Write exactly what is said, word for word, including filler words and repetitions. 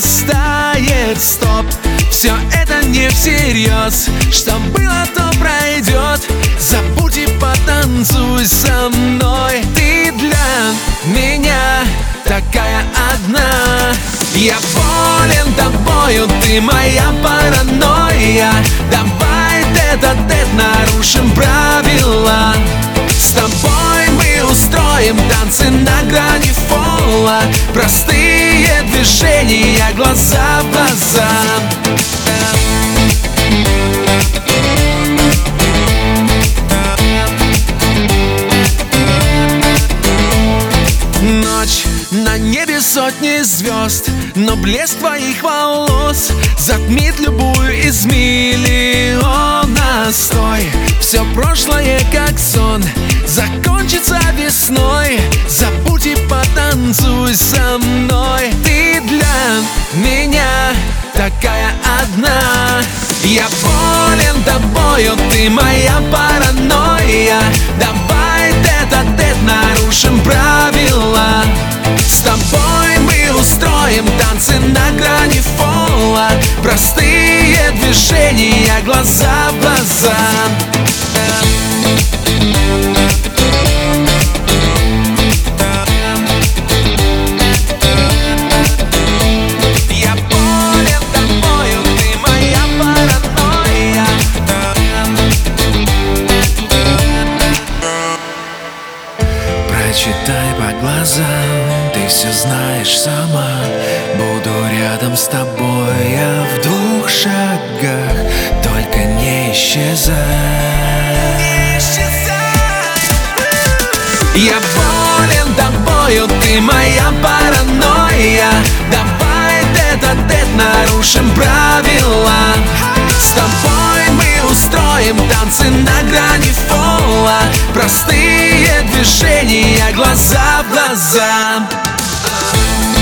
растает, стоп. Все это не всерьез, что было, то пройдет. Забудь и потанцуй со мной. Ты для меня такая одна. Я болен тобою, ты моя паранойя. Давай тет-а-тет нарушим правила. С тобой мы устроим танцы на грани фола. Простые движения, глаза в глаза. Ночь, на небе сотни звезд, но блеск твоих волос затмит любую из миллиона. Стой, все прошлое как сон закончится весной. Забудь и потанцуй со мной. Ты для меня такая одна. Я болен тобою, ты моя паранойя. Давай тет-а-тет нарушим правила. С тобой мы устроим танцы на грани фола. Простые движения, глаза в глаза. Читай по глазам, ты все знаешь сама. Буду рядом с тобой, я в двух шагах. Только не исчезай, не исчезай. Я болен тобою, ты моя паранойя. Давай тет-а-тет нарушим правила. С тобой мы устроим танцы на грани фола. Простые движения, глаза в глаза.